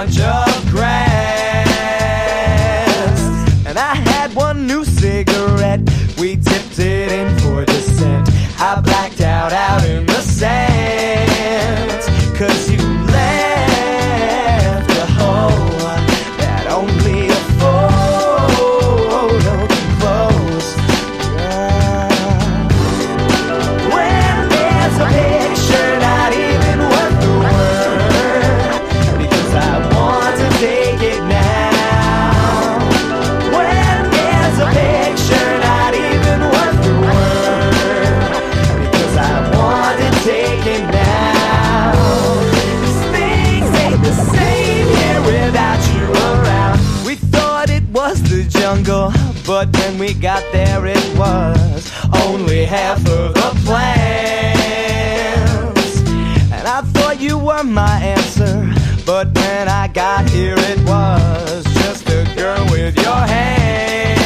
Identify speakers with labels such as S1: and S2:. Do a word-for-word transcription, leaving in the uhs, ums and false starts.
S1: bunch of grass. And I had one new cigarette, we tipped it in for descent. I blacked out out in the sands, 'cause you left a hole that only a photo can close. Yeah. When there's a picture not even worth the word, because I want to take it now. When there's a picture not even worth the word, because I want to take it now. 'Cause things ain't the same here without you around. We thought it was the jungle, but when we got there it was only half of the plans. And I thought you were my answer, but when I got here it was just a girl with your hands.